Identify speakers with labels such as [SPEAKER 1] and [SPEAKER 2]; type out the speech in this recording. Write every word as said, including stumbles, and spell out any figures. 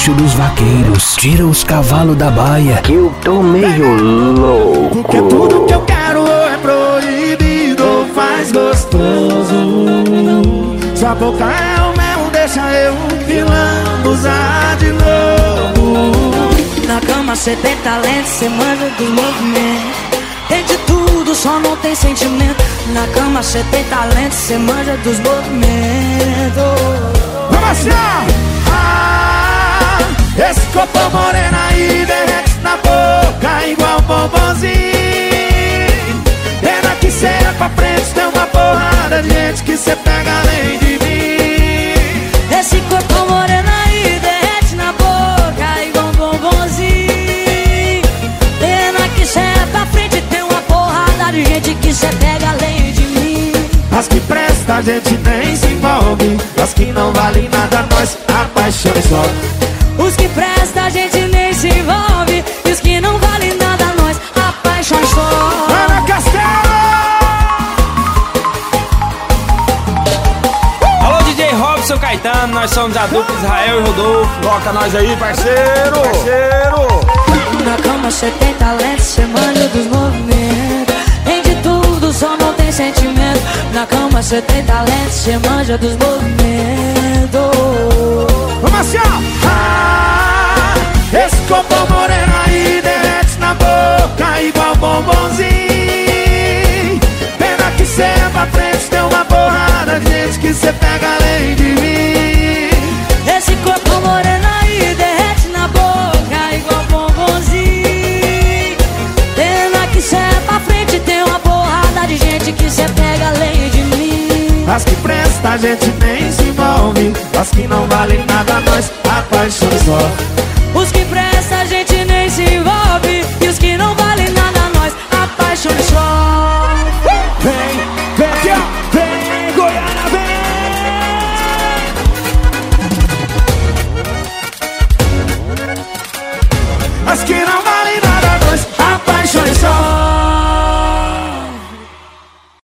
[SPEAKER 1] rancho dos vaqueiros. Tira os cavalos da baia, que eu tô meio louco.
[SPEAKER 2] Porque tudo que eu quero é proibido ou faz gostoso. Sua boca é o mel, deixa eu pilando, usar de novo.
[SPEAKER 3] Na cama cê tem talento, cê manja dos movimentos. Tem de tudo, só não tem sentimento. Na cama cê tem talento, cê manja dos movimentos.
[SPEAKER 2] Vamos achar! Ah, esse corpo moreno aí derrete na boca igual bombonzinho. Pena que cê é pra frente, tem uma porrada de gente que cê pega além de mim.
[SPEAKER 3] Esse corpo moreno aí derrete na boca igual bombonzinho. Pena que cê é pra frente, tem uma porrada de gente que cê pega além de mim.
[SPEAKER 2] As que presta a gente nem se envolve, as que não valem nada nós apaixonamos só.
[SPEAKER 3] Os que presta a gente nem se envolve, e os que não valem nada nós apaixonamos só.
[SPEAKER 2] Ana Castelo!
[SPEAKER 4] Alô, D J Robson Caetano, nós somos a dupla Israel e Rodolfo.
[SPEAKER 5] Toca nós aí, parceiro! Parceiro!
[SPEAKER 3] Na cama cê tem talento, cê manja dos movimentos. Tem de tudo, só não tem sentimento. Na cama cê tem talento, cê manja dos movimentos.
[SPEAKER 2] Vamos assim, ó! Ah, esse corpo moreno aí derrete na boca igual bombonzinho. Pena que cê é pra frente, tem uma porrada de gente que cê pega além de mim.
[SPEAKER 3] Esse corpo moreno aí derrete na boca igual bombonzinho. Pena que cê é pra frente, tem uma porrada de gente que cê pega além de mim.
[SPEAKER 2] As que presta a gente nem se envolve, as que não valem nada nós apaixonamos só.
[SPEAKER 3] Os que presta a gente nem se envolve,